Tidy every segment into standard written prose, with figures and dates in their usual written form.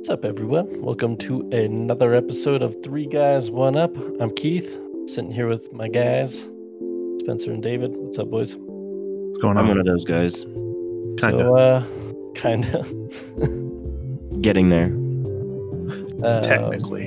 What's up, everyone? Welcome to another episode of Three Guys, One Up. I'm Keith, sitting here with my guys, Spencer and David. What's up, boys? What's going I'm on? one of those guys. Kinda. Getting there. Technically.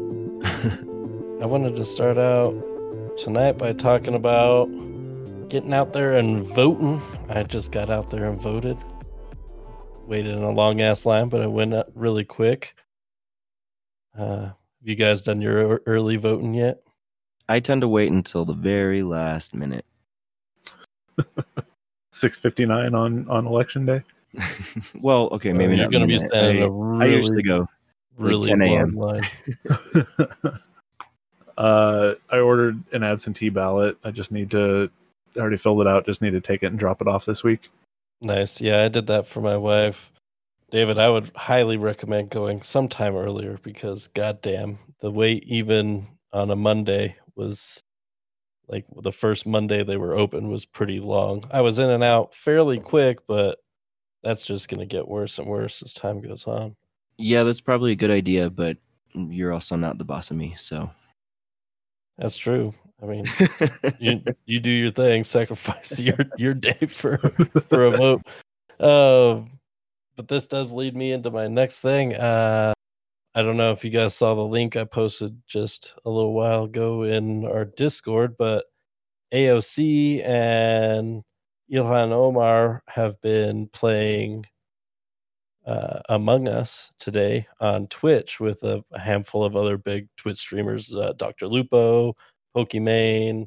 I wanted to start out tonight by talking about getting out there and voting. I just got out there and voted. Waited in a long ass line, but I went up really quick. Have you guys done your early voting yet? I tend to wait until the very last minute. 6:59 on election day. Well, okay, maybe you're not. Gonna be minute. standing in a I usually really, go really 10 a.m. long line. I ordered an absentee ballot. I already filled it out. Just need to take it and drop it off this week. Nice. Yeah, I did that for my wife. David, I would highly recommend going sometime earlier because goddamn, the wait even on a Monday was like the first Monday they were open was pretty long. I was in and out fairly quick, but that's just going to get worse and worse as time goes on. Yeah, that's probably a good idea, but you're also not the boss of me, so. That's true. I mean, you do your thing, sacrifice your day for a vote. But this does lead me into my next thing. I don't know if you guys saw the link I posted just a little while ago in our Discord, but AOC and Ilhan Omar have been playing Among Us today on Twitch with a handful of other big Twitch streamers, Dr. Lupo, Pokimane.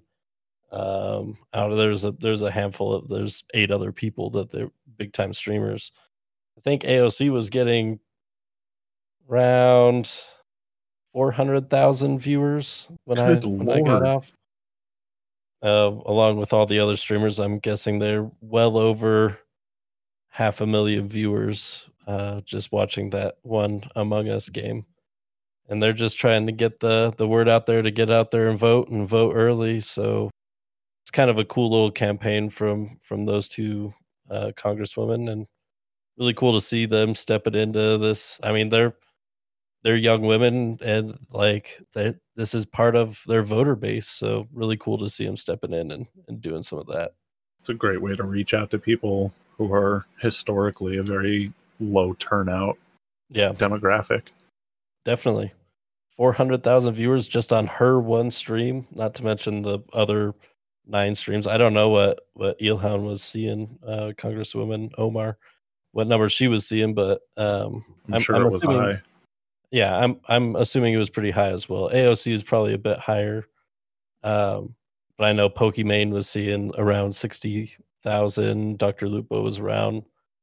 There's a handful of there's 8 other people that they're big time streamers. I think AOC was getting around 400,000 viewers when I got off. Along with all the other streamers, I'm guessing they're well over 500,000 viewers just watching that one Among Us game. And they're just trying to get the word out there to get out there and vote early. So it's kind of a cool little campaign from those two congresswomen, and really cool to see them stepping into this. I mean, they're young women, and like this is part of their voter base. So really cool to see them stepping in and doing some of that. It's a great way to reach out to people who are historically a very low turnout demographic. Definitely. 400,000 viewers just on her one stream, not to mention the other 9 streams. I don't know what Ilhan was seeing, Congresswoman Omar, what number she was seeing, but I'm sure it was high. Yeah, I'm assuming it was pretty high as well. AOC is probably a bit higher. But I know Pokimane was seeing around 60,000. Dr. Lupo was around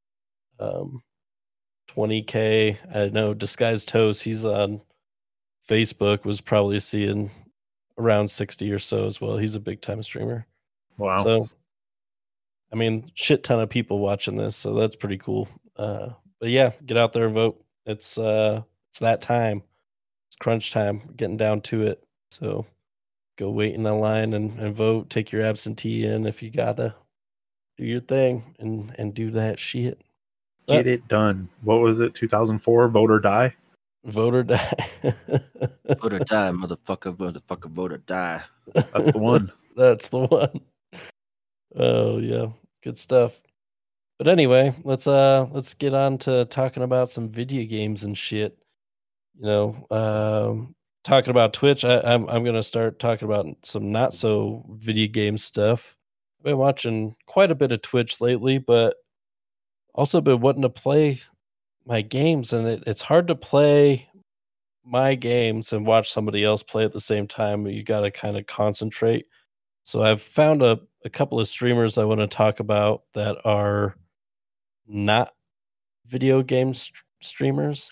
20K. I know Disguised Toast, he's on Facebook, was probably seeing around 60 or so as well. He's a big time streamer. Wow. So, I mean, shit ton of people watching this, so that's pretty cool. But yeah, get out there and vote. It's that time. It's crunch time, getting down to it. So go wait in a line and vote. Take your absentee in if you gotta. Do your thing and do that shit. Get it done. What was it? 2004? Vote or die? Vote or die. Vote or die, motherfucker, vote or die. That's the one. That's the one. Oh yeah, good stuff. But anyway, let's get on to talking about some video games and shit. You know, talking about Twitch, I'm gonna start talking about some not so video game stuff. I've been watching quite a bit of Twitch lately, but also been wanting to play my games, and it's hard to play my games and watch somebody else play at the same time. You got to kind of concentrate. So I've found a couple of streamers I want to talk about that are not video game streamers.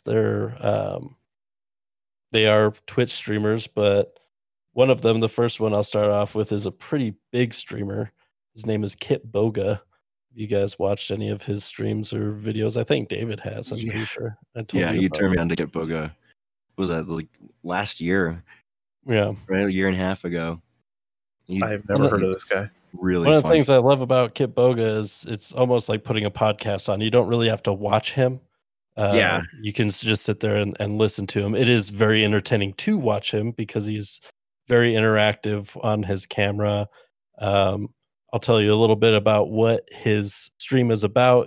They are Twitch streamers, but one of them, the first one I'll start off with, is a pretty big streamer. His name is Kitboga. Have you guys watched any of his streams or videos? I think David has. I'm pretty sure. You turned me on to Kitboga. Was that like last year? Yeah, right, a year and a half ago. I've never heard of this guy. Really, one of the things I love about Kitboga is it's almost like putting a podcast on. You don't really have to watch him. You can just sit there and listen to him. It is very entertaining to watch him because he's very interactive on his camera. I'll tell you a little bit about what his stream is about.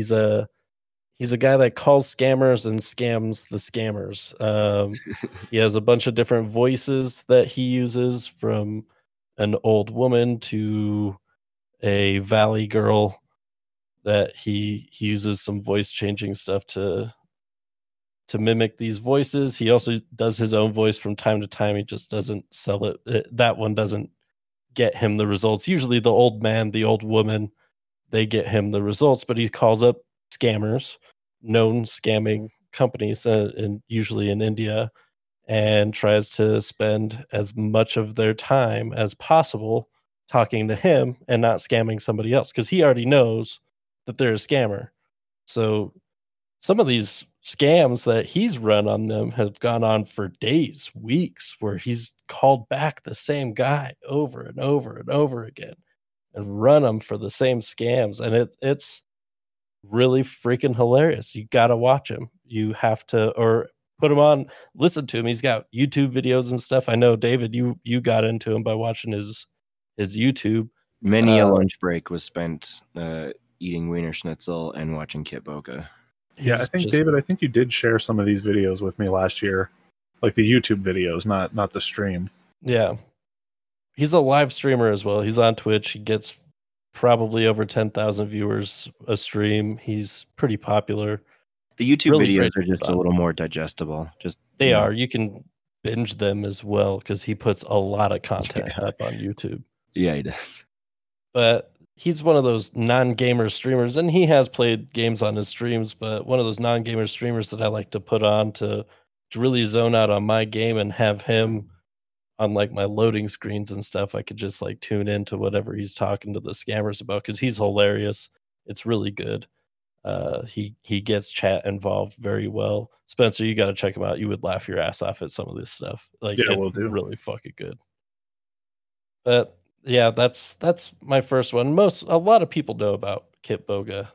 He's a guy that calls scammers and scams the scammers. He has a bunch of different voices that he uses, from an old woman to a valley girl, that he uses some voice changing stuff to mimic these voices. He also does his own voice from time to time. He just doesn't sell it. That one doesn't get him the results. Usually the old man, the old woman, they get him the results, but he calls up scammers, known scamming companies, and usually in India, and tries to spend as much of their time as possible talking to him and not scamming somebody else, because he already knows that they're a scammer. So some of these scams that he's run on them have gone on for days, weeks, where he's called back the same guy over and over and over again and run them for the same scams. And it's really freaking hilarious. You got to watch him. You have to, or put him on, listen to him. He's got YouTube videos and stuff. I know, David, you got into him by watching his YouTube. Many a lunch break was spent eating Wiener Schnitzel and watching Kit Boga. Yeah, I think, David, I think you did share some of these videos with me last year, like the YouTube videos, not the stream. Yeah. He's a live streamer as well. He's on Twitch. He gets probably over 10,000 viewers a stream. He's pretty popular. The YouTube videos are just a little more digestible. They are. You can binge them as well because he puts a lot of content up on YouTube. Yeah, he does. But he's one of those non-gamer streamers, and he has played games on his streams, but one of those non-gamer streamers that I like to put on to really zone out on my game and have him on like my loading screens and stuff. I could just like tune into whatever he's talking to the scammers about, because he's hilarious. It's really good. He gets chat involved very well. Spencer, you got to check him out. You would laugh your ass off at some of this stuff. Like, yeah, we'll do. Really fucking good. But yeah, that's my first one. A lot of people know about Kit Boga.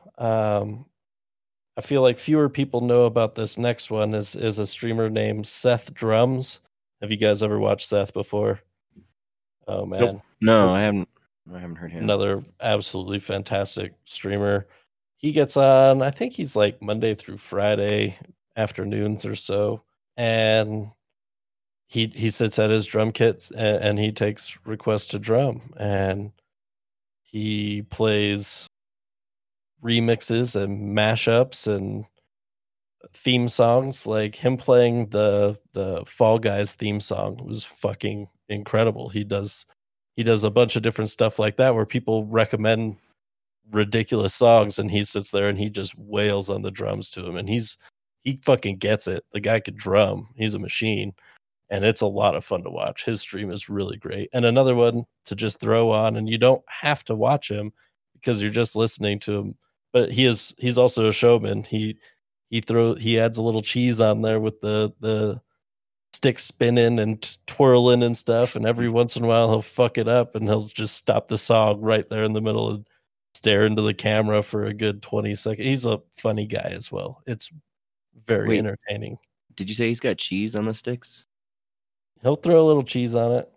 I feel like fewer people know about this next one. Is a streamer named Seth Drums. Have you guys ever watched Seth before? Oh man, nope. No, I haven't heard him. Another absolutely fantastic streamer. He gets on, I think he's like Monday through Friday afternoons or so, and he sits at his drum kit and he takes requests to drum, and he plays remixes and mashups and theme songs. Like him playing the Fall Guys theme song was fucking incredible. He does a bunch of different stuff like that where people recommend ridiculous songs and he sits there and he just wails on the drums to him, and he fucking gets it. The guy could drum. He's a machine. And it's a lot of fun to watch. His stream is really great. And another one to just throw on, and you don't have to watch him because you're just listening to him. But he's also a showman. He adds a little cheese on there with the stick spinning and twirling and stuff. And every once in a while he'll fuck it up and he'll just stop the song right there in the middle and stare into the camera for a good 20 seconds. He's a funny guy as well. It's very entertaining. Did you say he's got cheese on the sticks? He'll throw a little cheese on it.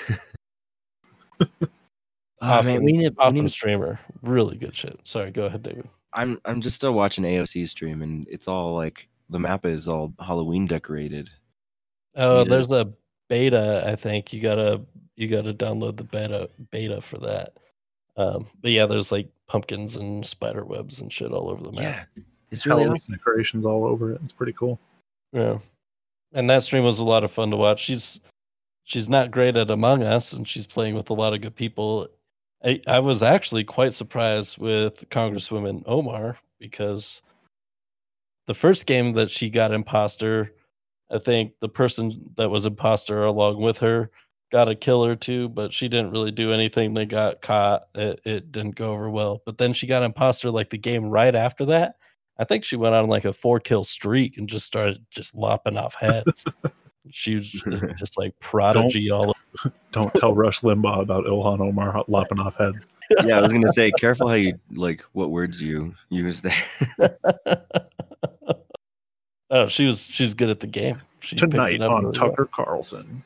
Awesome streamer. Really good shit. Sorry, go ahead, David. I'm just still watching AOC stream, and it's all like the map is all Halloween decorated. Oh, there's a beta. I think you gotta download the beta for that. But yeah, there's like pumpkins and spider webs and shit all over the map. Yeah, it's really awesome. Decorations all over it. It's pretty cool. Yeah. And that stream was a lot of fun to watch. She's not great at Among Us, and she's playing with a lot of good people. I was actually quite surprised with Congresswoman Omar, because the first game that she got imposter, I think the person that was imposter along with her got a kill or two, but she didn't really do anything. They got caught. It didn't go over well. But then she got imposter like the game right after that. I think she went on like a 4-kill streak and just started just lopping off heads. She was just like prodigy all over. Don't tell Rush Limbaugh about Ilhan Omar lopping off heads. Yeah, I was gonna say, careful how you like what words you use there. Oh, she's good at the game. She picked Tonight it up on really Tucker Carlson.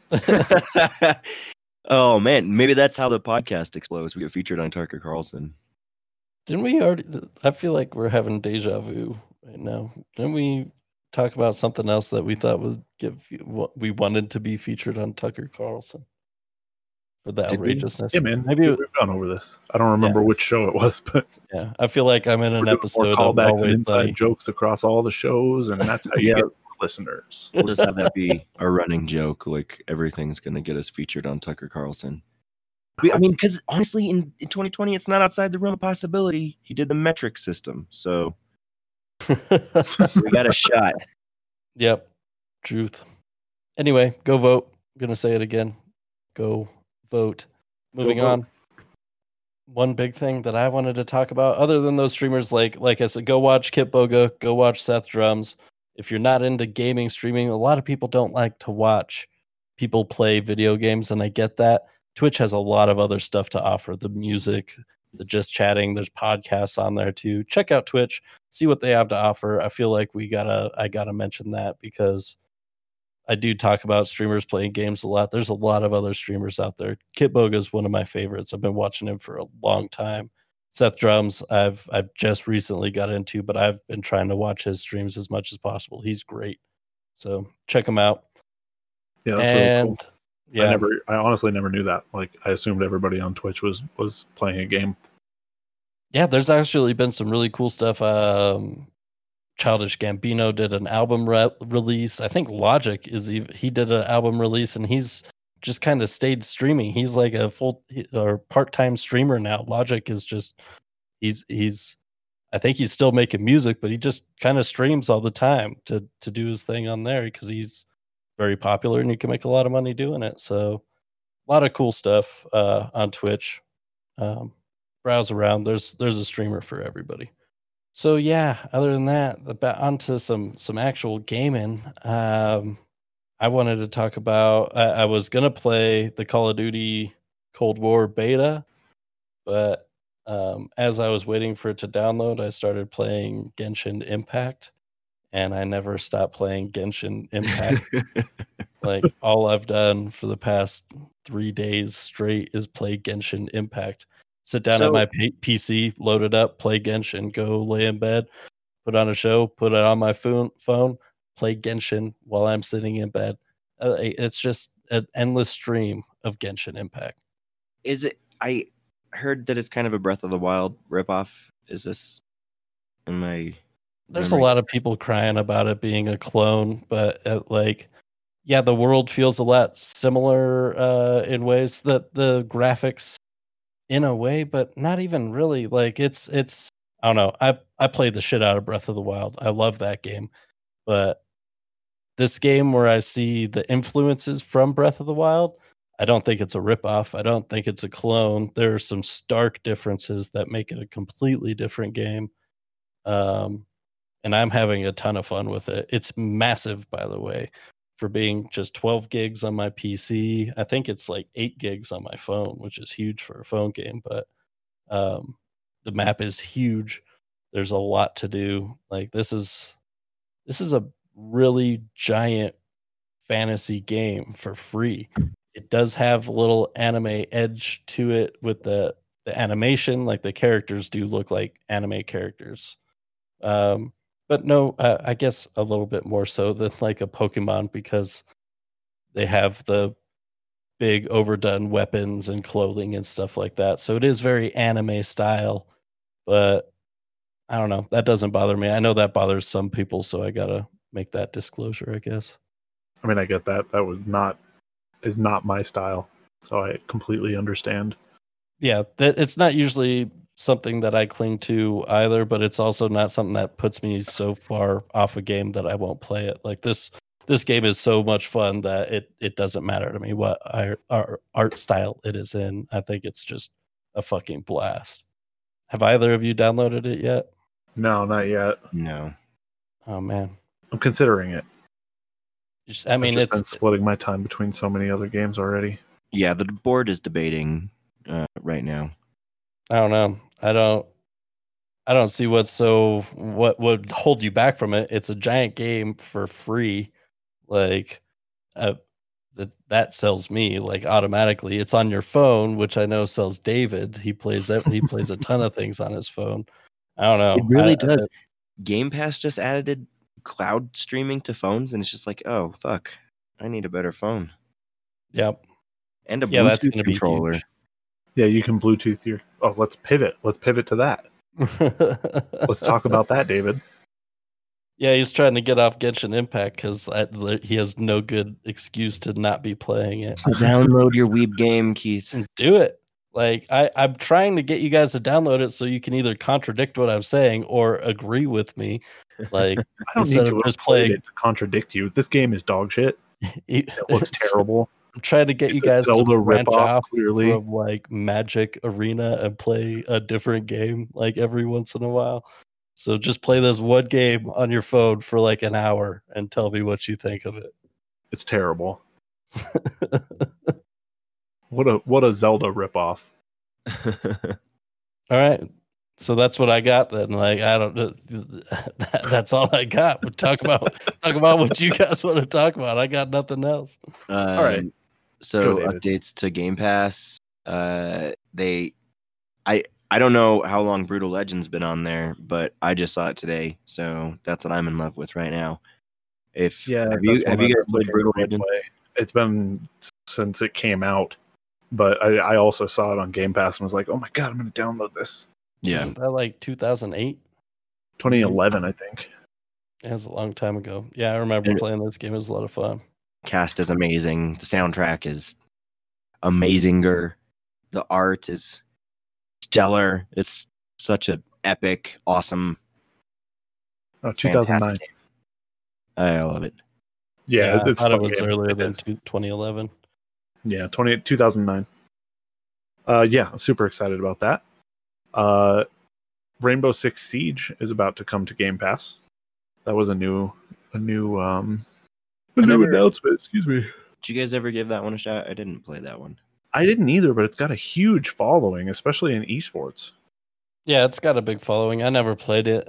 Oh man, maybe that's how the podcast explodes. We get featured on Tucker Carlson. Didn't we already? I feel like we're having deja vu right now. Didn't we talk about something else that we thought would what we wanted to be featured on Tucker Carlson for the Did we? outrageousness? Yeah, man. Maybe we've gone over this. I don't remember which show it was, but yeah. I feel like I'm in an we're doing more episode of callbacks and Always inside Sunny. jokes across all the shows, and that's how you Yeah. get listeners. We'll just have that be our running joke. Like everything's gonna get us featured on Tucker Carlson. I mean, because honestly, in 2020, it's not outside the realm of possibility. He did the metric system, so we got a shot. Yep, truth. Anyway, go vote. I'm gonna say it again. Go vote. Moving vote. on. One big thing that I wanted to talk about, other than those streamers, like I said, go watch Kit Boga, go watch Seth Drums. If you're not into gaming streaming, a lot of people don't like to watch people play video games, and I get that. Twitch has a lot of other stuff to offer. The music, the just chatting, there's podcasts on there too. Check out Twitch, see what they have to offer. I feel like I gotta mention that because I do talk about streamers playing games a lot. There's a lot of other streamers out there. Kit Boga is one of my favorites. I've been watching him for a long time. Seth Drums, I've just recently got into, but I've been trying to watch his streams as much as possible. He's great. So check him out. Yeah, that's really cool. Yeah, I honestly never knew that. Like, I assumed everybody on Twitch was playing a game. yeah, there's actually been some really cool stuff. Childish Gambino did an album release. I think Logic he did an album release, and he's just kind of stayed streaming. He's like a full or part-time streamer now. Logic is just he's I think he's still making music, but he just kind of streams all the time to do his thing on there because he's very popular and you can make a lot of money doing it. So a lot of cool stuff on Twitch. Browse around. There's a streamer for everybody. So yeah, other than that, onto some actual gaming. I wanted to talk about. I was gonna play the Call of Duty Cold War beta, but as I was waiting for it to download, I started playing Genshin Impact, and I never stopped playing Genshin Impact. Like all I've done for the past 3 days straight is play Genshin Impact. Sit down at my PC, load it up, play Genshin, go lay in bed, put on a show, put it on my phone, play Genshin while I'm sitting in bed. It's just an endless stream of Genshin Impact. Is it? I heard that it's kind of a Breath of the Wild ripoff. Is this? There's a lot of people crying about it being a clone, but yeah, the world feels a lot similar in ways that the graphics in a way, but not even really. Like it's I don't know. I played the shit out of Breath of the Wild. I love that game. But this game where I see the influences from Breath of the Wild, I don't think it's a ripoff. I don't think it's a clone. There are some stark differences that make it a completely different game. And I'm having a ton of fun with it. It's massive, by the way, for being just 12 gigs on my PC. I think it's like 8 gigs on my phone, which is huge for a phone game. But the map is huge. There's a lot to do. Like this is a really giant fantasy game for free. It does have a little anime edge to it with the animation. Like the characters do look like anime characters. But no, I guess a little bit more so than like a Pokemon because they have the big overdone weapons and clothing and stuff like that. So it is very anime style, but I don't know. That doesn't bother me. I know that bothers some people, so I gotta make that disclosure, I guess. I mean, I get that. That is not my style, so I completely understand. Yeah, it's not usually something that I cling to either, but it's also not something that puts me so far off a game that I won't play it. Like this game is so much fun that it doesn't matter to me what our art style it is in. I think it's just a fucking blast. Have either of you downloaded it yet? No, not yet. No. Oh man, I'm considering it. I mean, I've just been splitting my time between so many other games already. Yeah, the board is debating right now. I don't know. I don't see what would hold you back from it. It's a giant game for free. Like that sells me like automatically. It's on your phone, which I know sells David. He plays a ton of things on his phone. I don't know. It really does. Game Pass just added cloud streaming to phones, and it's just like, oh fuck, I need a better phone. Yep. And a Yeah, that's Bluetooth gonna be controller. huge. Yeah, you can Bluetooth your. Oh, let's pivot. Let's pivot to that. Let's talk about that, David. Yeah, he's trying to get off Genshin Impact because he has no good excuse to not be playing it. Download your Weeb game, Keith. Do it. Like I'm trying to get you guys to download it so you can either contradict what I'm saying or agree with me. Like I don't instead need of to just play playing, it to contradict you. This game is dog shit. It looks terrible. I'm trying to get you It's a guys Zelda to branch ripoff, off clearly. from like Magic Arena and play a different game like every once in a while. So just play this one game on your phone for like an hour and tell me what you think of it. It's terrible. What a Zelda ripoff. All right. So that's what I got then. Like I don't that's all I got. Talk about what you guys want to talk about. I got nothing else. All right. So Go, David. updates to Game Pass. I don't know how long Brutal Legends been on there, but I just saw it today, so that's what I'm in love with right now. Have you guys played Brutal Legends? It's been since it came out, but I also saw it on Game Pass and was like, oh my god, I'm going to download this. Yeah. Isn't that like 2008? 2011, I think. It was a long time ago. Yeah, I remember playing this game. It was a lot of fun. Cast is amazing. The soundtrack is amazinger. The art is stellar. It's such an epic, awesome. Oh, 2009. Game. I love it. Yeah, it's I thought fun it was game. earlier It than is. 2011. Yeah, 2009. Yeah, I'm super excited about that. Rainbow Six Siege is about to come to Game Pass. That was a new announcement. Excuse me. Did you guys ever give that one a shot? I didn't play that one. I didn't either, but it's got a huge following, especially in esports. Yeah, it's got a big following. I never played it.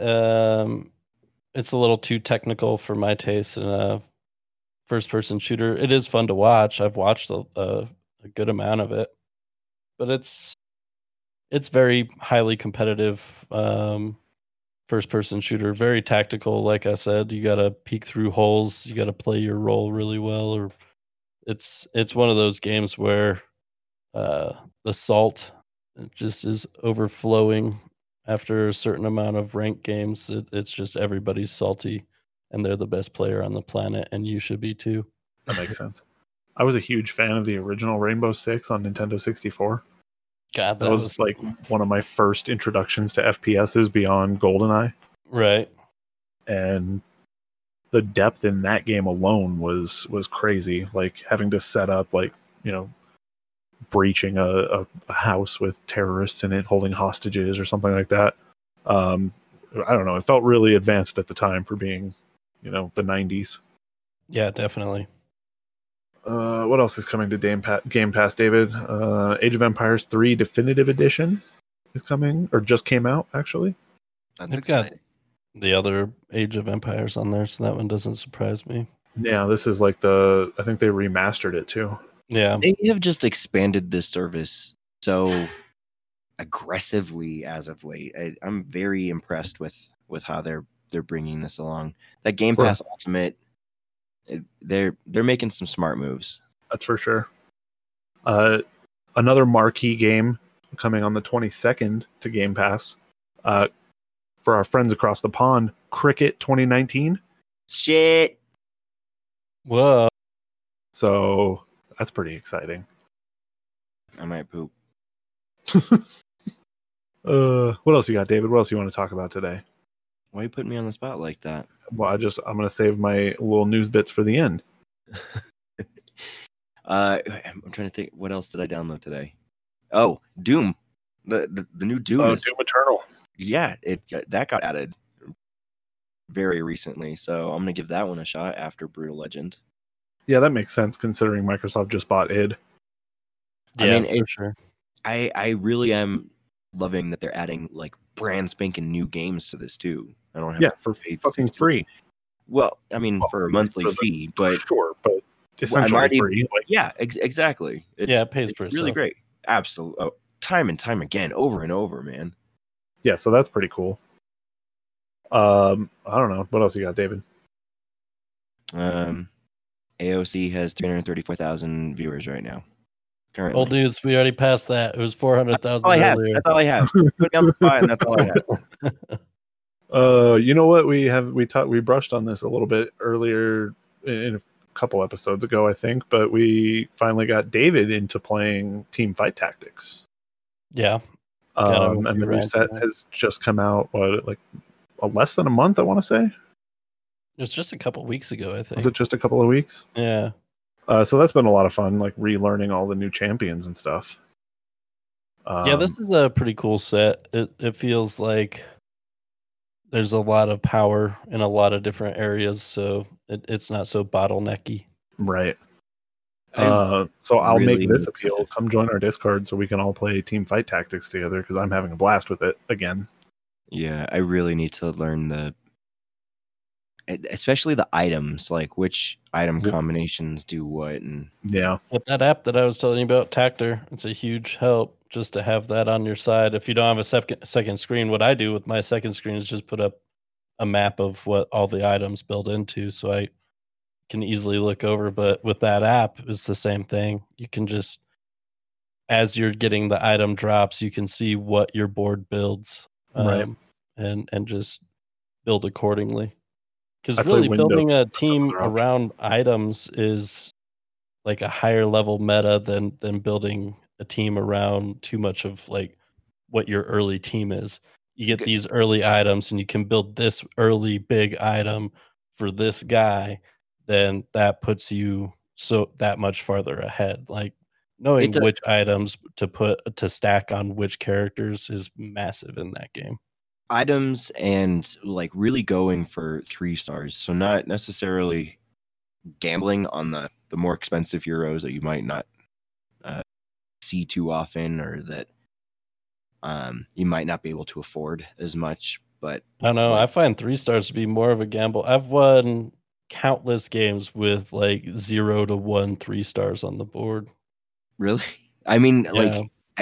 It's a little too technical for my taste in a first-person shooter. It is fun to watch. I've watched a good amount of it, but it's very highly competitive. First-person shooter, very tactical. Like I said, you got to peek through holes. You got to play your role really well. Or it's one of those games where the salt just is overflowing after a certain amount of ranked games. It's just everybody's salty, and they're the best player on the planet, and you should be too. That makes sense. I was a huge fan of the original Rainbow Six on Nintendo 64. God, That was like one of my first introductions to FPSs beyond GoldenEye. right. And the depth in that game alone was crazy. Like having to set up, like, you know, breaching a house with terrorists in it, holding hostages or something like that. I don't know. It felt really advanced at the time for being, you know, the 90s. Yeah, definitely. What else is coming to Game Pass, David? Age of Empires 3 Definitive Edition is coming, or just came out, actually. That's They've exciting. got the other Age of Empires on there, so that one doesn't surprise me. Yeah, this is like I think they remastered it too. Yeah. They have just expanded this service so aggressively as of late. I'm very impressed with how they're bringing this along. That Game Pass Ultimate, they're making some smart moves. That's for sure. Another marquee game coming on the 22nd to Game Pass. For our friends across the pond, Cricket 2019. Shit. Whoa. So that's pretty exciting. I might poop. What else you got, David? What else you want to talk about today? Why you putting me on the spot like that? Well, I'm going to save my little news bits for the end. I'm trying to think. What else did I download today? Oh, Doom. The new Doom. Doom Eternal. Yeah, that got added very recently, so I'm gonna give that one a shot after Brutal Legend. Yeah, that makes sense considering Microsoft just bought id. Yeah, I mean, for sure. I really am loving that they're adding like brand spanking new games to this too. I don't have for paid fucking $60. free. Well, I mean, for a monthly fee, but sure, but essentially free. Like, yeah, exactly. It pays for really itself. great. Absolutely, time and time again, over and over, man. Yeah, so that's pretty cool. I don't know what else you got, David. AOC has 334,000 viewers right now. Currently. Old dudes, we already passed that. It was 400,000 earlier. That's all I have. Put me on the spot, and that's all I have. You know what? We brushed on this a little bit earlier in a couple episodes ago, I think, but we finally got David into playing Team Fight Tactics. Yeah. And the new set has just come out, less than a month, I want to say? It was just a couple weeks ago, I think. Was it just a couple of weeks? Yeah. So that's been a lot of fun, like relearning all the new champions and stuff. Yeah, this is a pretty cool set. It feels like there's a lot of power in a lot of different areas, so it's not so bottlenecky. Right. So I'll make this appeal. Come join our Discord so we can all play Team Fight Tactics together, because I'm having a blast with it again. Yeah, I really need to learn especially the items, like which item combinations do what. And yeah, with that app that I was telling you about, Tactor, it's a huge help just to have that on your side. If you don't have a second screen, what I do with my second screen is just put up a map of what all the items build into, so I can easily look over. But with that app, it's the same thing. You can just, as you're getting the item drops, you can see what your board builds, right, and just build accordingly. Because really, building a team around items is like a higher level meta than building a team around too much of like what your early team is. You get these early items, and you can build this early big item for this guy. Then that puts you so that much farther ahead. Like knowing which items to stack on which characters is massive in that game. Items and like really going for 3 stars, so not necessarily gambling on the more expensive heroes that you might not see too often, or that you might not be able to afford as much. But I don't know, I find 3 stars to be more of a gamble. I've won countless games with like 0 to 1 3 stars on the board. Really? I mean, yeah.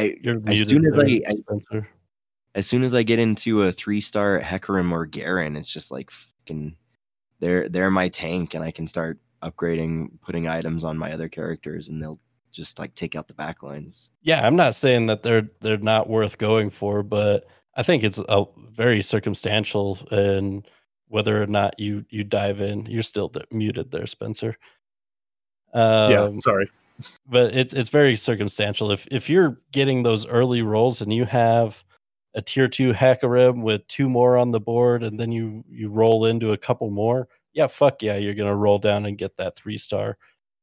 As soon as I get into a 3-star Hecarim or Garen, it's just like fucking they're my tank, and I can start upgrading, putting items on my other characters, and they'll just like take out the backlines. Yeah, I'm not saying that they're not worth going for, but I think it's a very circumstantial, and whether or not you dive in. You're still muted there, Spencer. Yeah, sorry. But it's very circumstantial. If you're getting those early rolls and you have a tier 2 Hecarim with 2 more on the board, and then you roll into a couple more, yeah, fuck yeah, you're gonna roll down and get that 3 star.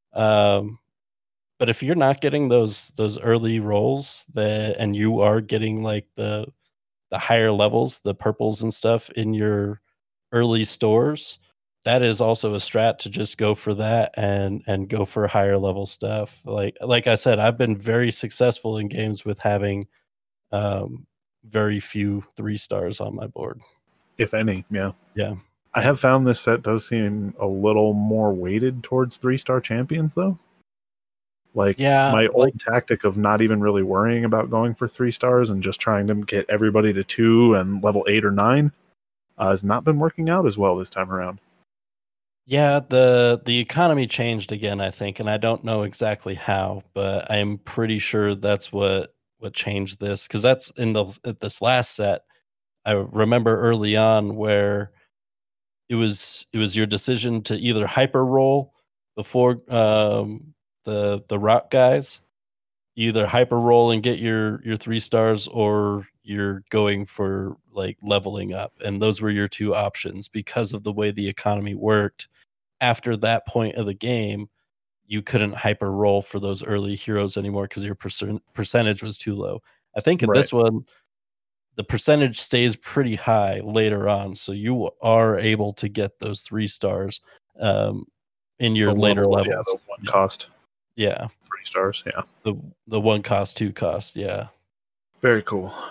But if you're not getting those early rolls, and you are getting like the higher levels, the purples and stuff in your early stores, that is also a strat to just go for that and go for higher level stuff. Like I said, I've been very successful in games with having very few 3 stars on my board, if any. Yeah. I have found this set does seem a little more weighted towards 3-star champions, though. My old tactic of not even really worrying about going for 3 stars and just trying to get everybody to 2 and level 8 or 9 has not been working out as well this time around. Yeah, the economy changed again, I think, and I don't know exactly how, but I'm pretty sure that's what changed this, because that's in this last set. I remember early on where it was your decision to either hyper roll before the rock guys. You either hyper roll and get your 3 stars, or you're going for like leveling up, and those were your 2 options. Because of the way the economy worked after that point of the game, you couldn't hyper roll for those early heroes anymore because your percentage was too low. I think in this one, the percentage stays pretty high later on, so you are able to get those 3 stars in your later levels. Yeah, the 1 cost. Yeah, 3 stars. Yeah, the 1 cost, 2 cost. Yeah, very cool.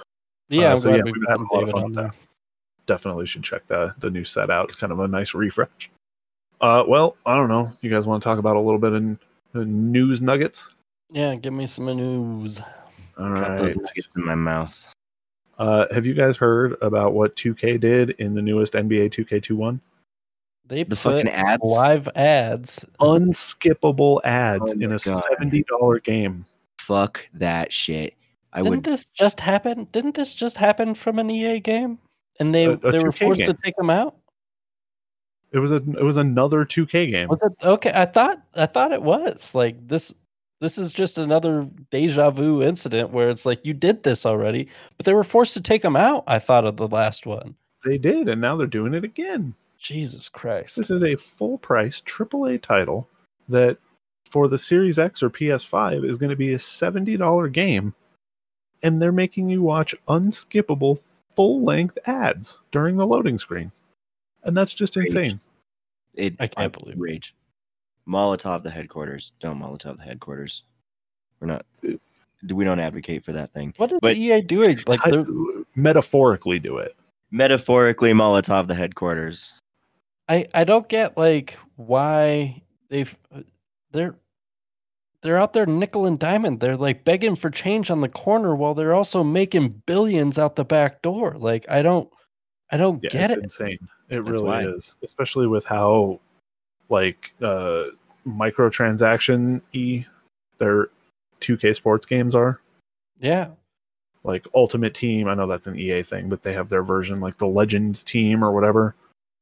Yeah, I'm so glad yeah, we we've been got having a lot of David fun on with there. that. Definitely should check the new set out. It's kind of a nice refresh. Well, I don't know. You guys want to talk about a little bit of news nuggets? Yeah, give me some news. All Drop those right. nuggets in my mouth. Have you guys heard about what 2K did in the newest NBA 2K21? They The put fucking ads. live ads. Unskippable ads Oh in my a God. $70 game. Fuck that shit. Didn't this just happen? Didn't this just happen from an EA game? And they A were 2K forced to game. take them out? It was another 2K game. Was it okay? I thought it was like this is just another deja vu incident where it's like you did this already, but they were forced to take them out. I thought of the last one. They did, and now they're doing it again. Jesus Christ. This is a full price AAA title that for the Series X or PS5 is going to be a $70 game, and they're making you watch unskippable full length ads during the loading screen. And that's just insane. I can't believe it. Rage. Molotov the headquarters. Don't Molotov the headquarters. We're not. We don't advocate for that thing. What is But EA doing? Like they're Metaphorically do it. metaphorically, Molotov the headquarters. I don't get like why they're out there nickel and diamond. They're like begging for change on the corner while they're also making billions out the back door. Like I don't get it's it. insane. It That's really why. is, especially with how like microtransaction their 2K sports games are. Yeah. Like Ultimate Team, I know that's an EA thing, but they have their version, like the Legends Team or whatever.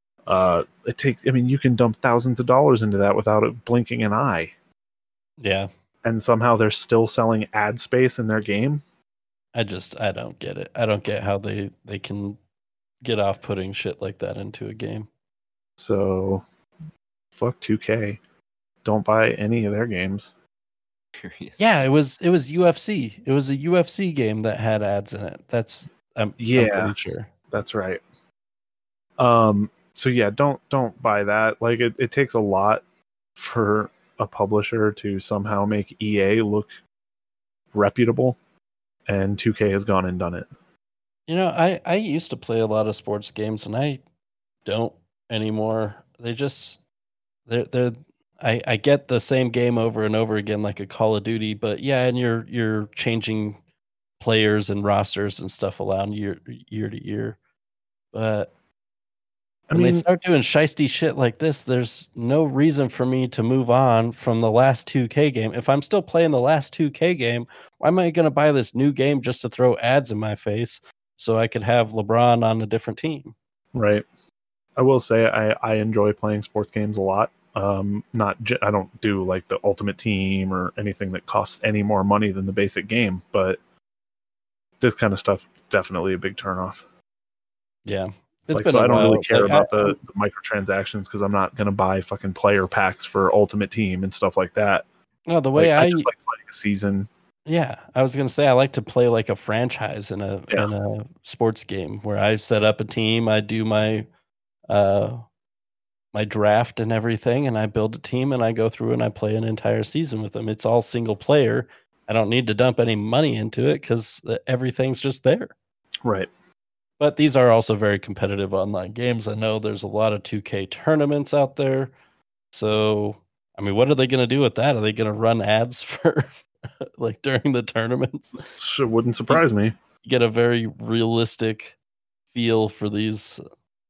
You can dump thousands of dollars into that without it blinking an eye. Yeah. And somehow they're still selling ad space in their game. I don't get it. I don't get how they can get off putting shit like that into a game. So fuck 2K. Don't buy any of their games. Curious. Yeah, it was UFC. It was a UFC game that had ads in it. I'm pretty sure. That's right. So yeah, don't buy that. Like it takes a lot for a publisher to somehow make EA look reputable, and 2K has gone and done it. You know, I used to play a lot of sports games and I don't anymore. They just they're I get the same game over and over again like a Call of Duty, but yeah, and you're changing players and rosters and stuff around year to year. But when they start doing shiesty shit like this, there's no reason for me to move on from the last 2K game. If I'm still playing the last 2K game, why am I going to buy this new game just to throw ads in my face so I could have LeBron on a different team? Right. I will say I enjoy playing sports games a lot. I don't do like the Ultimate Team or anything that costs any more money than the basic game, but this kind of stuff is definitely a big turnoff. Yeah. I don't really care about the microtransactions because I'm not going to buy fucking player packs for Ultimate Team and stuff like that. No, the way I just like playing a season. Yeah, I was gonna say I like to play like a franchise in a sports game where I set up a team, I do my my draft and everything, and I build a team and I go through and I play an entire season with them. It's all single player. I don't need to dump any money into it because everything's just there. Right. But these are also very competitive online games. I know there's a lot of 2K tournaments out there. So, I mean, what are they going to do with that? Are they going to run ads for like during the tournaments? It wouldn't surprise me. You get a very realistic feel for these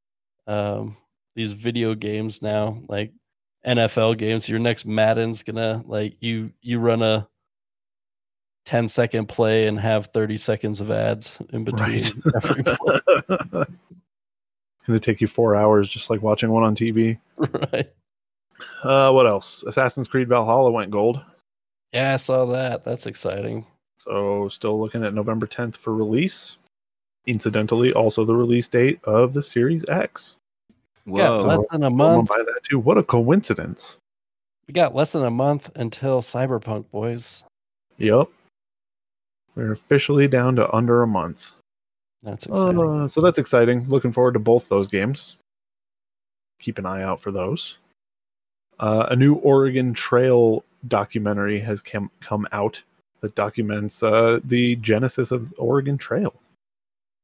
video games now, like NFL games. Your next Madden's gonna like you run a 10-second play and have 30 seconds of ads in between every play. It's gonna take you 4 hours just like watching one on TV. Right. What else? Assassin's Creed Valhalla went gold. Yeah, I saw that. That's exciting. So still looking at November 10th for release. Incidentally, also the release date of the Series X. Whoa. Got less than a I'm month. gonna buy that too. What a coincidence. We got less than a month until Cyberpunk, boys. Yep. We're officially down to under a month. That's exciting. So that's exciting. Looking forward to both those games. Keep an eye out for those. A new Oregon Trail documentary has come out that documents the genesis of the Oregon Trail.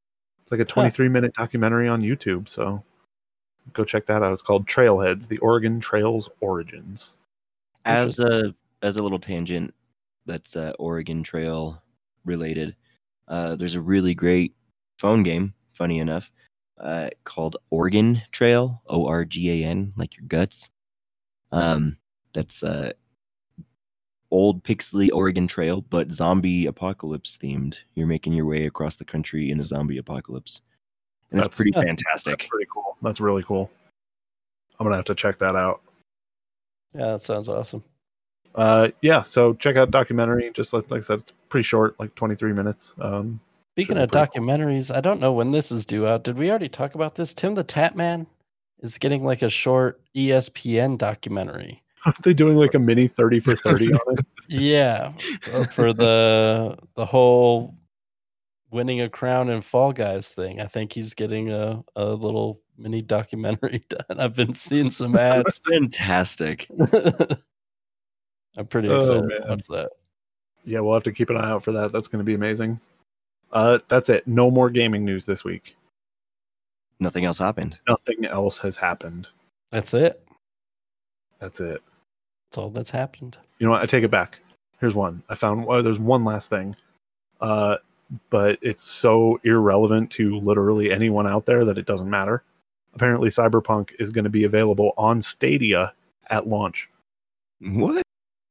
It's like a 23-minute documentary on YouTube, so go check that out. It's called Trailheads: The Oregon Trail's Origins. As a little tangent, that's Oregon Trail related. There's a really great phone game, funny enough, called Oregon Trail, ORGAN, like your guts. That's old pixely Oregon Trail, but zombie apocalypse themed. You're making your way across the country in a zombie apocalypse, and it's pretty fantastic. That's pretty cool. That's really cool. I'm gonna have to check that out. Yeah, that sounds awesome. Yeah, so check out documentary. Just like I said, it's pretty short, like 23 minutes. Speaking of documentaries, I don't know when this is due out. Did we already talk about this? Tim the Tatman is getting like a short ESPN documentary. Are they doing like a mini 30 for 30 on it? Yeah, for the whole winning a crown in Fall Guys thing. I think he's getting a little mini documentary done. I've been seeing some ads. Fantastic. I'm pretty excited to watch that. Yeah, we'll have to keep an eye out for that. That's going to be amazing. That's it. No more gaming news this week. Nothing else happened. Nothing else has happened. That's it. That's it. That's all that's happened. You know what? I take it back. Here's one. I found there's one last thing. But it's so irrelevant to literally anyone out there that it doesn't matter. Apparently, Cyberpunk is going to be available on Stadia at launch. What?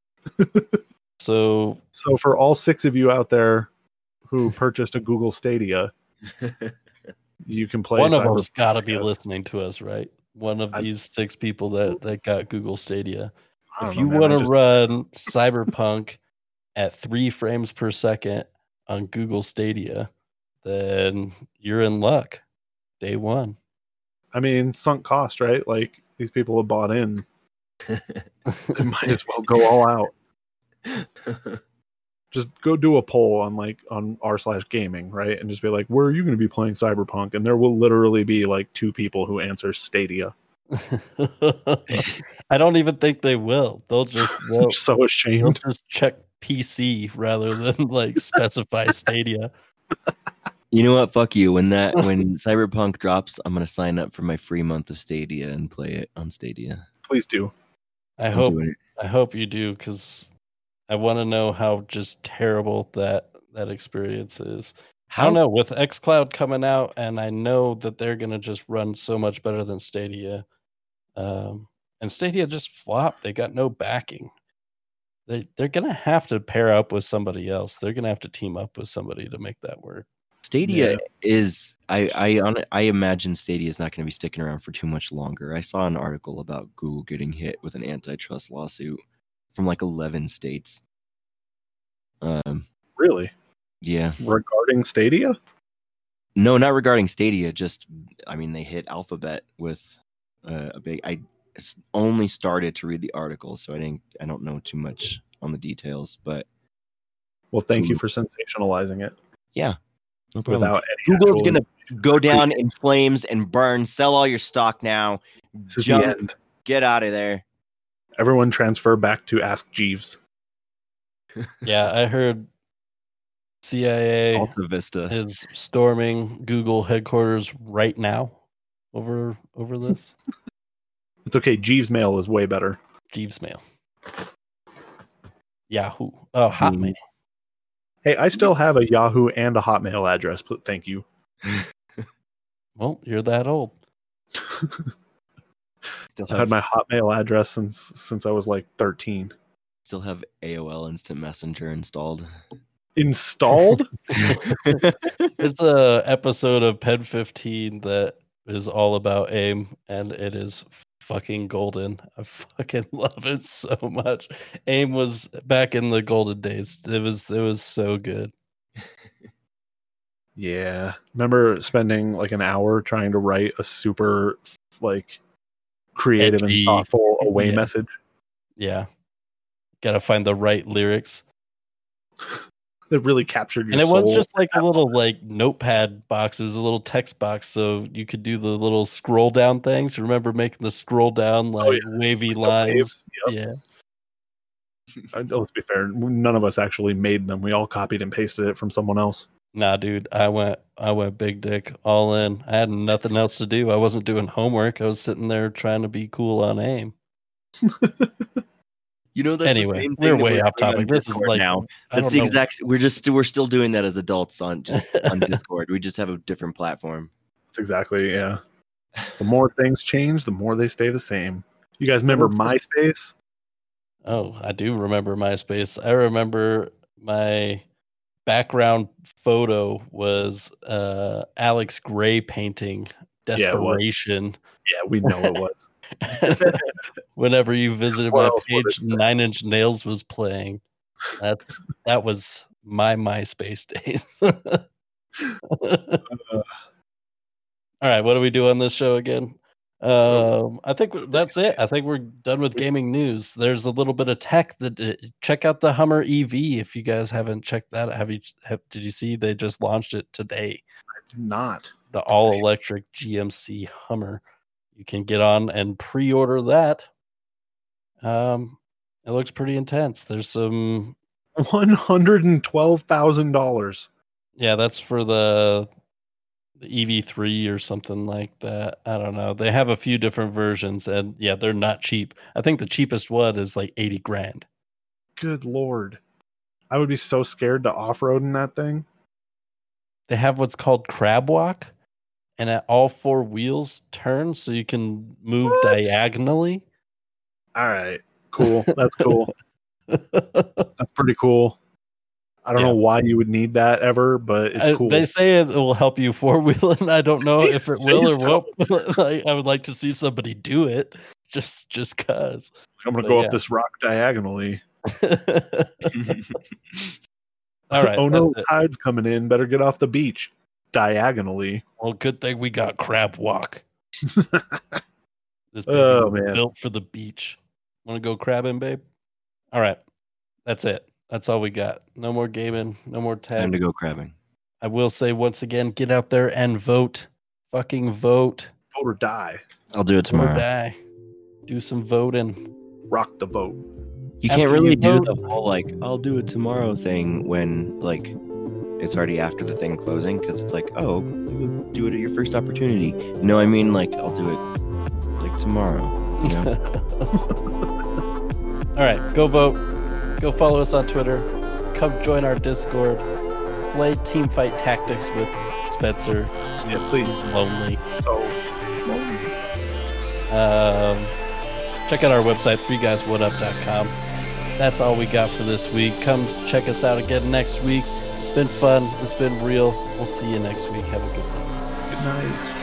So for all 6 of you out there who purchased a Google Stadia, you can play. One of them's got to be listening to us, right? One of these 6 people that got Google Stadia. If you want to run Cyberpunk at 3 frames per second on Google Stadia, then you're in luck. Day one. I mean, sunk cost, right? Like, these people have bought in. They might as well go all out. Just go do a poll on r/gaming, right? And just be like, where are you going to be playing Cyberpunk? And there will literally be like 2 people who answer Stadia. I don't even think they will. They're so ashamed. They'll just check PC rather than like specify Stadia. You know what? Fuck you. When Cyberpunk drops, I'm gonna sign up for my free month of Stadia and play it on Stadia. Please do. I hope you do, because I want to know how just terrible that experience is. I don't know, with xCloud coming out, and I know that they're gonna just run so much better than Stadia. And Stadia just flopped. They got no backing. They're gonna have to pair up with somebody else. They're gonna have to team up with somebody to make that work. Stadia is I imagine Stadia is not going to be sticking around for too much longer. I saw an article about Google getting hit with an antitrust lawsuit from like 11 states. Really? Yeah. Regarding Stadia? No, not regarding Stadia. Just, I mean, they hit Alphabet with a big. I only started to read the article, so I don't know too much on the details. But well, thank you for sensationalizing it. Yeah, no problem. Without Google's gonna go down in flames and burn. Sell all your stock now. This is the end. Get out of there. Everyone transfer back to Ask Jeeves. Yeah, I heard CIA Alta Vista is storming Google headquarters right now over this. It's okay. Jeeves Mail is way better. Jeeves Mail. Yahoo. Oh, Hotmail. Hey, I still have a Yahoo and a Hotmail address, but thank you. Well, you're that old. I had my Hotmail address since I was like 13. Still have AOL Instant Messenger installed. Installed? It's a episode of Pen 15 that is all about AIM, and it is fucking golden. I fucking love it so much. AIM was back in the golden days. It was so good. Yeah. Remember spending like an hour trying to write a super like creative and thoughtful away message? Yeah. Gotta find the right lyrics. That really captured your soul. And it was just like a little like notepad box. It was a little text box, so you could do the little scroll down things. Remember making the scroll down like wavy lines? Yep. Yeah. Let's be fair. None of us actually made them. We all copied and pasted it from someone else. Nah, dude, I went big dick all in. I had nothing else to do. I wasn't doing homework. I was sitting there trying to be cool on AIM. You know, that's Anyway, the same we're thing that way off doing on topic. This is Discord like now. I That's don't the know. exact. We're still doing that as adults on Discord. We just have a different platform. That's exactly, yeah. The more things change, the more they stay the same. You guys remember MySpace? Oh, I do remember MySpace. I remember my background photo was Alex Gray painting Desperation. Yeah, we know it was. Whenever you visited What my else would page, it be? 9 Inch Nails was playing. That was my MySpace days. All right, what do we do on this show again? I think that's it. I think we're done with gaming news. There's a little bit of tech that check out the Hummer EV if you guys haven't checked that out. Did you see they just launched it today? I did not. The all electric GMC Hummer. You can get on and pre-order that. It looks pretty intense. There's some $112,000. Yeah, that's for the EV3 or something like that. I don't know. They have a few different versions, and yeah, they're not cheap. I think the cheapest one is like 80 grand. Good lord. I would be so scared to off-road in that thing. They have what's called crab walk, and at all four wheels turn so you can move diagonally. All right. Cool. That's cool. That's pretty cool. I don't know why you would need that ever, but it's cool. They say it will help you four-wheeling. I don't know if it will or won't. I would like to see somebody do it just cause. I'm going to go up this rock diagonally. All right. Oh no, tide's coming in. Better get off the beach. Diagonally. Well, good thing we got crab walk. This man, built for the beach. Want to go crabbing, babe? All right. That's it. That's all we got. No more gaming. No more tech. Time to go crabbing. I will say once again, get out there and vote. Fucking vote. Vote or die. I'll do it tomorrow. Vote or die. Do some voting. Rock the vote. You can't really do the whole like I'll do it tomorrow thing when like it's already after the thing closing because it's like, oh, do it at your first opportunity. You know what I mean? Like I'll do it like tomorrow. You know? All right, go vote. Go follow us on Twitter. Come join our Discord. Play Teamfight Tactics with Spencer. Yeah, please. He's lonely. So lonely. Check out our website, 3guyswhatup.com. That's all we got for this week. Come check us out again next week. It's been fun. It's been real. We'll see you next week. Have a good night. Good night.